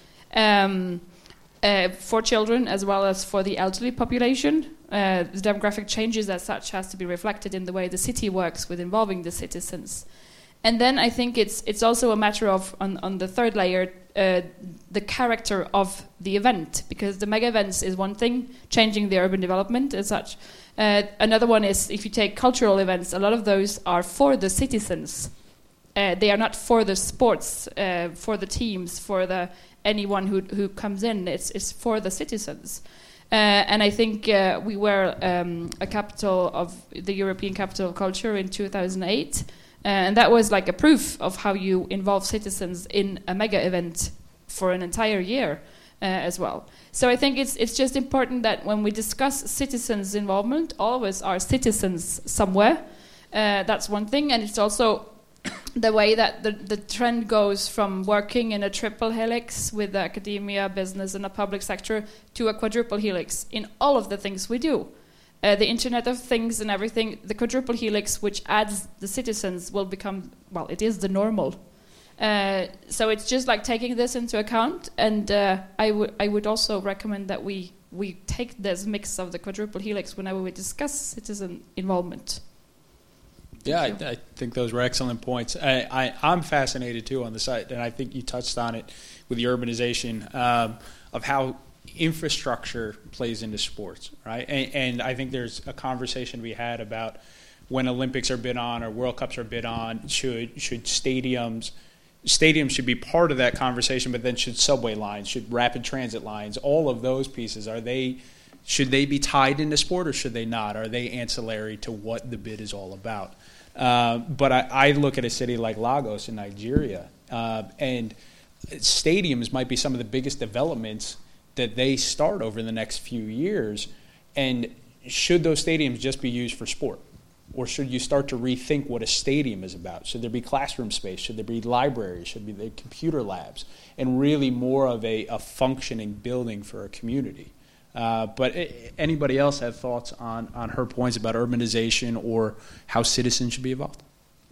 Um, uh, for children as well as for the elderly population, uh, the demographic changes as such has to be reflected in the way the city works with involving the citizens. And then I think it's it's also a matter of, on, on the third layer, uh, the character of the event, because the mega events is one thing, changing the urban development as such. Uh, another one is, if you take cultural events, a lot of those are for the citizens. Uh, they are not for the sports, uh, for the teams, for the anyone who who comes in. It's it's for the citizens. Uh, and I think uh, we were um, a capital of the European Capital of Culture in two thousand eight. Uh, and that was like a proof of how you involve citizens in a mega event for an entire year uh, as well. So I think it's it's just important that when we discuss citizens' involvement, all of us are citizens somewhere. Uh, that's one thing, and it's also the way that the, the trend goes from working in a triple helix with academia, business, and a public sector to a quadruple helix in all of the things we do. Uh, the Internet of Things and everything, the quadruple helix, which adds the citizens, will become, well, it is the normal. Uh, so it's just like taking this into account, and uh, I, w- I would also recommend that we, we take this mix of the quadruple helix whenever we discuss citizen involvement. Yeah, I, I think those were excellent points. I, I, I'm fascinated, too, on the site, and I think you touched on it with the urbanization, um, of how infrastructure plays into sports, right? And, and I think there's a conversation we had about when Olympics are bid on or World Cups are bid on, should should stadiums stadiums should be part of that conversation, but then should subway lines, should rapid transit lines, all of those pieces, are they should they be tied into sport or should they not? Are they ancillary to what the bid is all about? Uh, but I, I look at a city like Lagos in Nigeria, uh, and stadiums might be some of the biggest developments that they start over the next few years. And should those stadiums just be used for sport? Or should you start to rethink what a stadium is about? Should there be classroom space? Should there be libraries? Should there be computer labs? And really more of a, a functioning building for a community. Uh, but it, anybody else have thoughts on, on her points about urbanization or how citizens should be involved?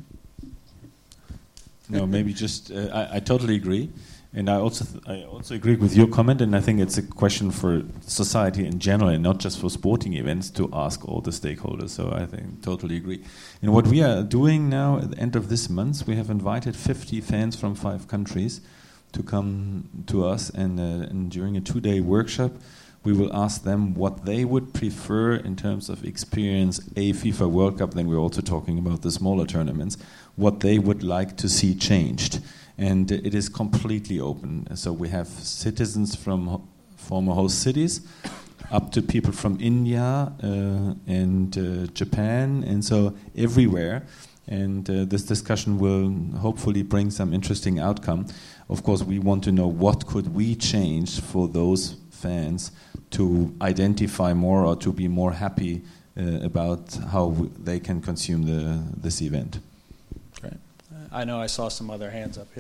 No, maybe just, uh, I, I totally agree. And I also th- I also agree with your comment, and I think it's a question for society in general, and not just for sporting events, to ask all the stakeholders. So I think totally agree. And what we are doing now at the end of this month, we have invited fifty fans from five countries to come to us, and, uh, and during a two-day workshop, we will ask them what they would prefer in terms of experience a FIFA World Cup. Then we're also talking about the smaller tournaments, what they would like to see changed. And it is completely open. So we have citizens from ho- former host cities, up to people from India uh, and uh, Japan, and so everywhere. And uh, this discussion will hopefully bring some interesting outcome. Of course, we want to know what could we change for those fans to identify more or to be more happy uh, about how w- they can consume the, this event. Great. I know I saw some other hands up here.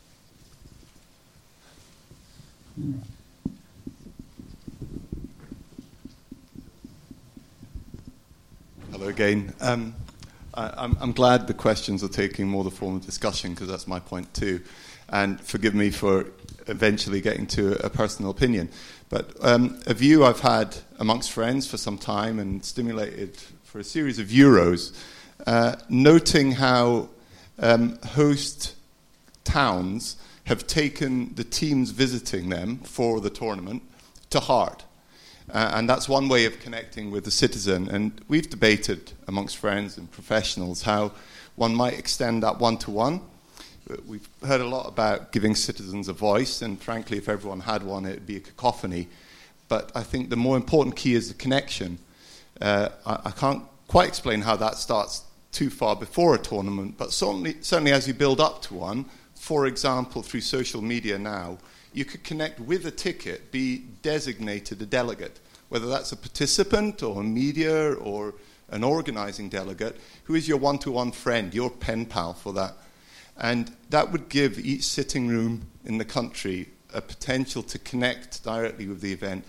Hello again. Um, I, I'm, I'm glad the questions are taking more the form of discussion, because that's my point too. And forgive me for eventually getting to a, a personal opinion. But um, a view I've had amongst friends for some time and stimulated for a series of Euros, uh, noting how um, host towns have taken the teams visiting them for the tournament to heart. Uh, and that's one way of connecting with the citizen. And we've debated amongst friends and professionals how one might extend that one-to-one. We've heard a lot about giving citizens a voice, and frankly, if everyone had one, it would be a cacophony. But I think the more important key is the connection. Uh, I, I can't quite explain how that starts too far before a tournament, but certainly, certainly as you build up to one, for example, through social media now, you could connect with a ticket, be designated a delegate, whether that's a participant or a media or an organizing delegate, who is your one-to-one friend, your pen pal for that. And that would give each sitting room in the country a potential to connect directly with the event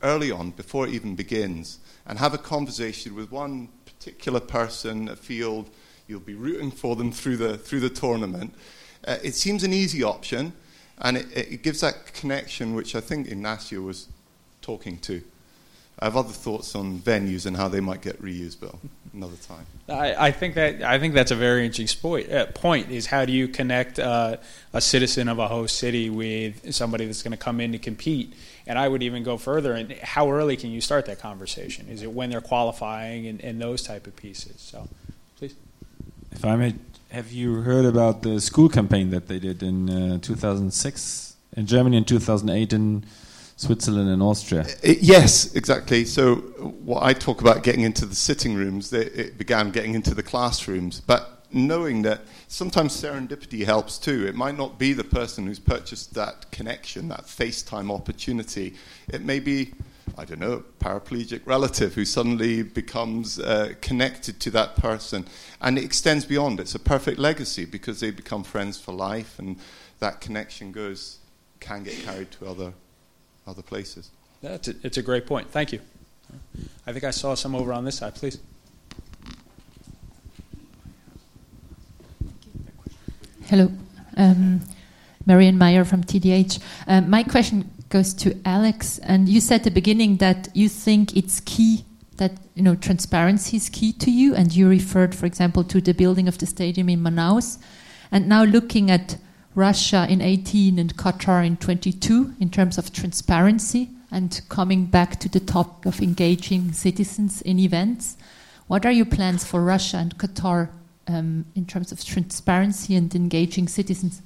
early on, before it even begins, and have a conversation with one particular person, a field. You'll be rooting for them through the through the tournament. Uh, it seems an easy option, and it, it gives that connection, which I think Ignacio was talking to. I have other thoughts on venues and how they might get reused, Bill, another time. I, I think that I think that's a very interesting point. Uh, point is how do you connect uh, a citizen of a host city with somebody that's going to come in to compete? And I would even go further. And how early can you start that conversation? Is it when they're qualifying and, and those type of pieces? So, please. If I may, have you heard about the school campaign that they did in uh, two thousand six in Germany and two thousand eight in Switzerland and Austria? Uh, yes, exactly. So what I talk about getting into the sitting rooms, they, it began getting into the classrooms. But knowing that sometimes serendipity helps too. It might not be the person who's purchased that connection, that FaceTime opportunity. It may be, I don't know, a paraplegic relative who suddenly becomes uh, connected to that person. And it extends beyond. It's a perfect legacy because they become friends for life, and that connection goes, can get carried to other other places. That's a, it's a great point. Thank you. I think I saw some over on this side. Please. Hello. Um, Marian Meyer from T D H. Um, my question goes to Alex. And you said at the beginning that you think it's key, that you know transparency is key to you, and you referred, for example, to the building of the stadium in Manaus. And now looking at Russia in eighteen and Qatar in twenty-two in terms of transparency and coming back to the topic of engaging citizens in events, what are your plans for Russia and Qatar um, in terms of transparency and engaging citizens?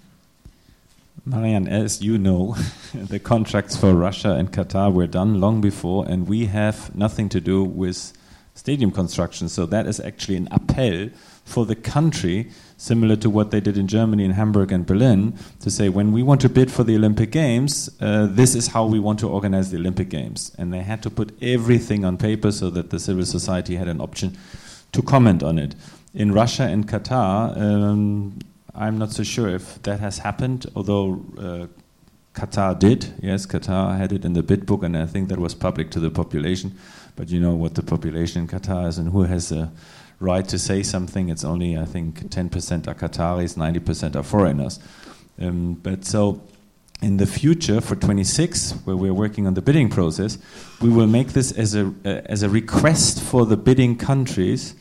Marianne, as you know, the contracts for Russia and Qatar were done long before, and we have nothing to do with stadium construction. So that is actually an appel for the country, similar to what they did in Germany, in Hamburg and Berlin, to say, when we want to bid for the Olympic Games, uh, this is how we want to organize the Olympic Games. And they had to put everything on paper so that the civil society had an option to comment on it. In Russia and Qatar, um, I'm not so sure if that has happened, although uh, Qatar did. Yes, Qatar had it in the bid book, and I think that was public to the population. But you know what the population in Qatar is and who has a right to say something. It's only, I think, ten percent are Qataris, ninety percent are foreigners. Um, but so in the future, for twenty-six, where we're working on the bidding process, we will make this as a uh, as a request for the bidding countries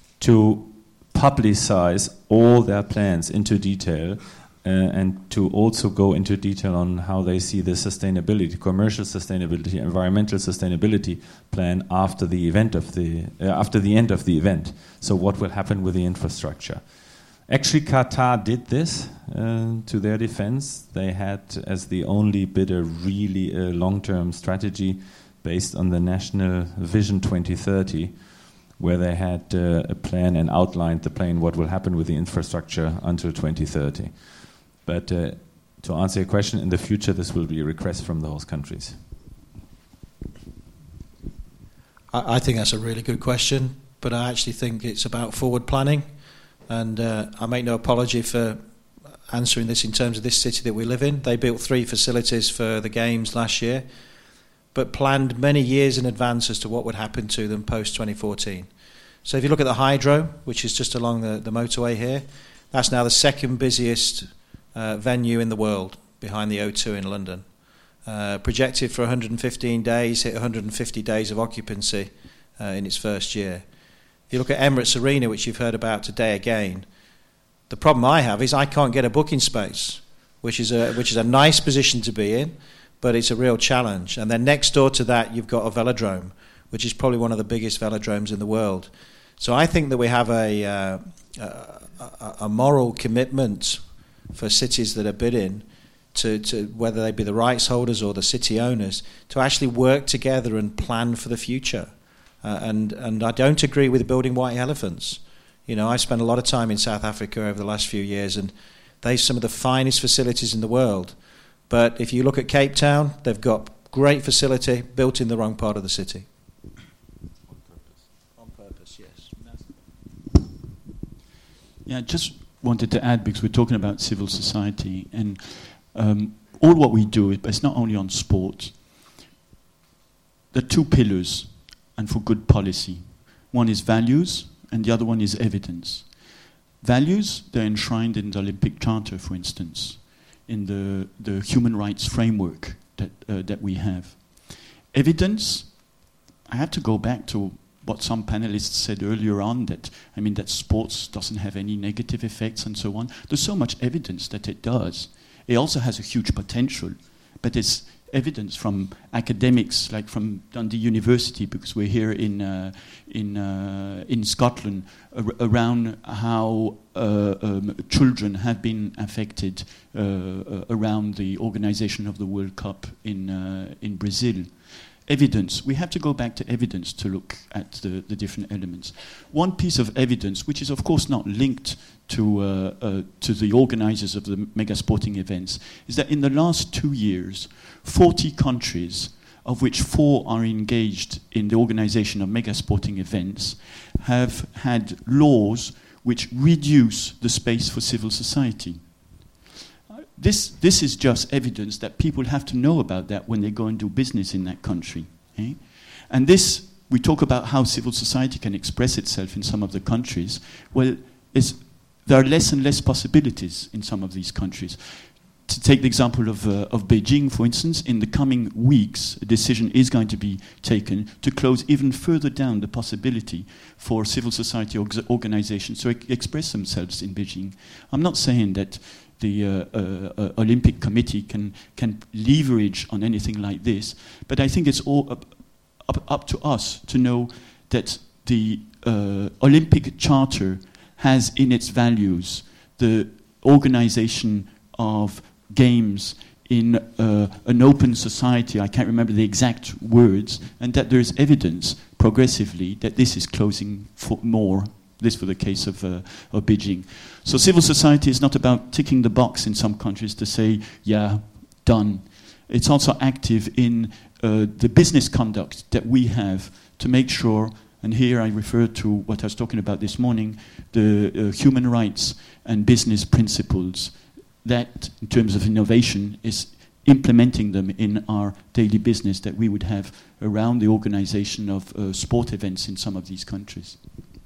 to publicize all their plans into detail, uh, and to also go into detail on how they see the sustainability, commercial sustainability, environmental sustainability plan after the event of the uh, after the end of the event. So what will happen with the infrastructure? Actually, Qatar did this uh, to their defense. They had, as the only bidder, really a long-term strategy based on the National Vision twenty thirty, where they had uh, a plan and outlined the plan what will happen with the infrastructure until twenty thirty. But uh, to answer your question, in the future this will be a request from the host countries. I, I think that's a really good question, but I actually think it's about forward planning. And uh, I make no apology for answering this in terms of this city that we live in. They built three facilities for the Games last year, but planned many years in advance as to what would happen to them post twenty fourteen. So if you look at the Hydro, which is just along the, the motorway here, that's now the second busiest uh, venue in the world, behind the O two in London. Uh, projected for one hundred fifteen days, hit one hundred fifty days of occupancy uh, in its first year. If you look at Emirates Arena, which you've heard about today again, the problem I have is I can't get a booking space, which is a, which is a nice position to be in, but it's a real challenge. And then next door to that, you've got a velodrome, which is probably one of the biggest velodromes in the world. So I think that we have a, uh, a, a moral commitment for cities that are bidding, to, to whether they be the rights holders or the city owners, to actually work together and plan for the future. Uh, and, and I don't agree with building white elephants. You know, I spent a lot of time in South Africa over the last few years, and they've some of the finest facilities in the world. But if you look at Cape Town, they've got great facility built in the wrong part of the city. On purpose. On purpose, yes. Yeah, I just wanted to add, because we're talking about civil society, and um, all what we do, it's not only on sport. there are two pillars, and for good policy. One is values, and the other one is evidence. Values, they're enshrined in the Olympic Charter, for instance, in the, the human rights framework that, uh, that we have. Evidence, I have to go back to what some panelists said earlier on, that, I mean, that sports doesn't have any negative effects and so on. There's so much evidence that it does. It also has a huge potential, but it's evidence from academics, like from Dundee University, because we're here in uh, in uh, in Scotland, ar- around how uh, um, children have been affected uh, uh, around the organisation of the World Cup in uh, in Brazil. Evidence. We have to go back to evidence to look at the, the different elements. One piece of evidence, which is of course not linked to uh, uh, to the organisers of the mega sporting events, is that in the last two years, forty countries, of which four are engaged in the organisation of mega sporting events, have had laws which reduce the space for civil society. This, this is just evidence that people have to know about that when they go and do business in that country. Eh? And this, we talk about how civil society can express itself in some of the countries. Well, it's, there are less and less possibilities in some of these countries. To take the example of, uh, of Beijing, for instance, in the coming weeks, a decision is going to be taken to close even further down the possibility for civil society org- organizations to e- express themselves in Beijing. I'm not saying that the uh, uh, uh, Olympic Committee can can leverage on anything like this, but I think it's all up, up, up to us to know that the uh, Olympic Charter has in its values the organization of games in uh, an open society. I can't remember the exact words, and that there is evidence progressively that this is closing for more. This for the case of, uh, of Beijing. So civil society is not about ticking the box in some countries to say, yeah, done. It's also active in uh, the business conduct that we have to make sure, and here I refer to what I was talking about this morning, the uh, human rights and business principles, that in terms of innovation is implementing them in our daily business that we would have around the organization of uh, sport events in some of these countries.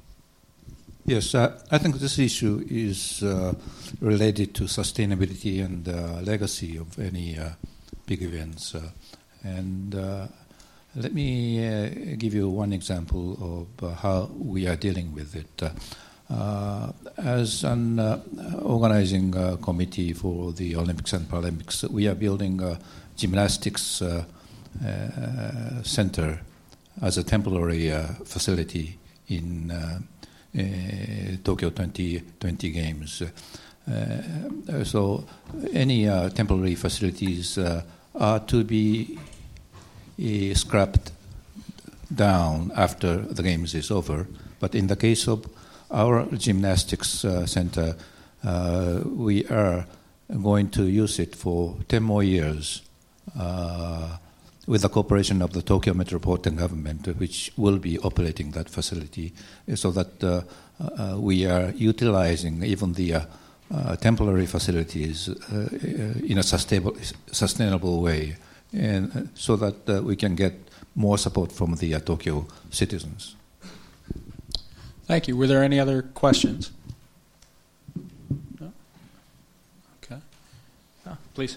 Yes, uh, I think this issue is uh, related to sustainability and uh, legacy of any uh, big events. Uh, and uh, let me uh, give you one example of uh, how we are dealing with it. Uh, uh, as an uh, organizing uh, committee for the Olympics and Paralympics, we are building a gymnastics uh, uh, center as a temporary uh, facility in uh, Uh, Tokyo twenty twenty Games. Uh, so any uh, temporary facilities uh, are to be uh, scrapped down after the Games is over. But in the case of our gymnastics uh, center, uh, we are going to use it for ten more years uh, with the cooperation of the Tokyo Metropolitan Government, which will be operating that facility, so that uh, uh, we are utilizing even the uh, uh, temporary facilities uh, in a sustainable, sustainable way, and so that uh, we can get more support from the uh, Tokyo citizens. Thank you. Were there any other questions? No? Okay. Oh, please.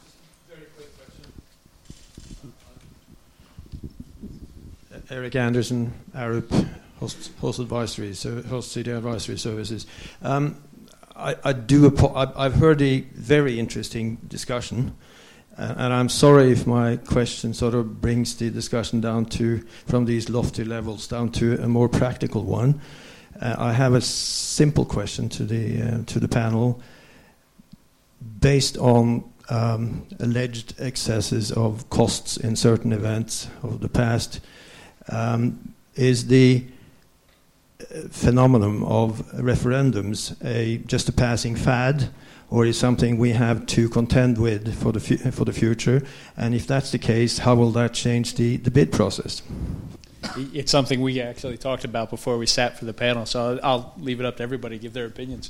Eric Anderson, Arup, host, host advisory, so host C D advisory services. Um, I, I do. I've heard a very interesting discussion, uh, and I'm sorry if my question sort of brings the discussion down to from these lofty levels down to a more practical one. Uh, I have a simple question to the uh, to the panel, based on um, alleged excesses of costs in certain events of the past. Um, is the phenomenon of referendums a just a passing fad, or is something we have to contend with for the fu- for the future? And if that's the case, how will that change the, the bid process? It's something we actually talked about before we sat for the panel, so I'll leave it up to everybody to give their opinions.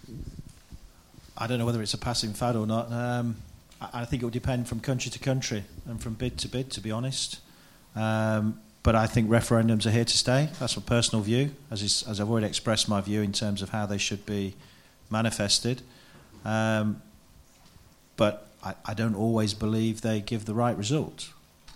I don't know whether it's a passing fad or not. Um, I, I think it will depend from country to country and from bid to bid, to be honest. Um, but I think referendums are here to stay. That's my personal view, as, is, as I've already expressed my view in terms of how they should be manifested. Um, but I, I don't always believe they give the right result.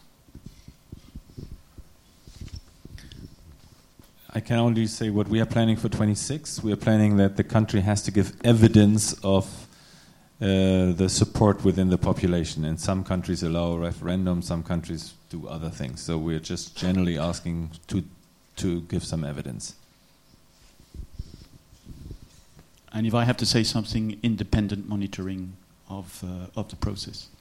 I can only say what we are planning for twenty-six. We are planning that the country has to give evidence of uh, the support within the population. And some countries allow a referendum, some countries do other things. So we're just generally asking to to give some evidence. And if I have to say something, independent monitoring of uh, of the process.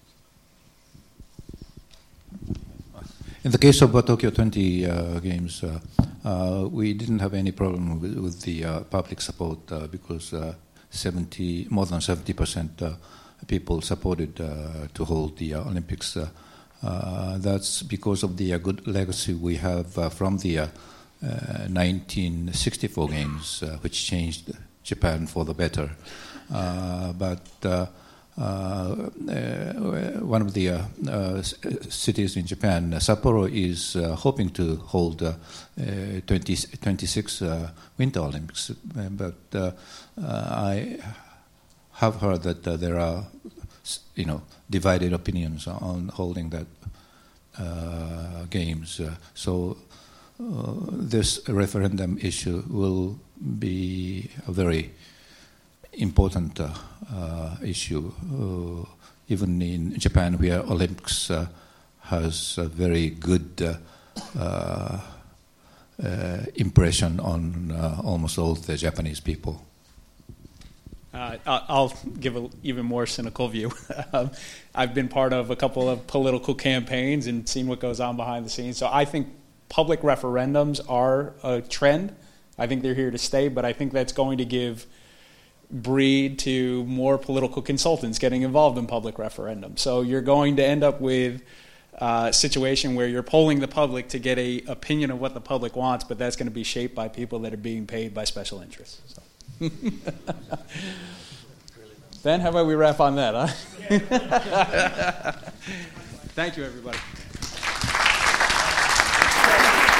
In the case of uh, Tokyo twenty uh, games, uh, uh, we didn't have any problem with, with the uh, public support uh, because uh, seventy, more than seventy percent uh, people supported uh, to hold the uh, Olympics. Uh, uh, that's because of the uh, good legacy we have uh, from the uh, uh, nineteen sixty-four games, uh, which changed Japan for the better. Uh, but uh, Uh, uh, one of the uh, uh, cities in Japan, uh, Sapporo, is uh, hoping to hold uh, uh, twenty, twenty-six uh, Winter Olympics. Uh, but uh, uh, I have heard that uh, there are, you know, divided opinions on holding that uh, games. Uh, so uh, this referendum issue will be a very important uh, uh, issue, uh, even in Japan, where Olympics uh, has a very good uh, uh, uh, impression on uh, almost all the Japanese people. Uh, I'll give an even more cynical view. um, I've been part of a couple of political campaigns and seen what goes on behind the scenes. So I think public referendums are a trend. I think they're here to stay, but I think that's going to give breed to more political consultants getting involved in public referendums. So you're going to end up with a situation where you're polling the public to get a opinion of what the public wants, but that's going to be shaped by people that are being paid by special interests. So. Ben, how about we wrap on that, huh? Thank you, everybody.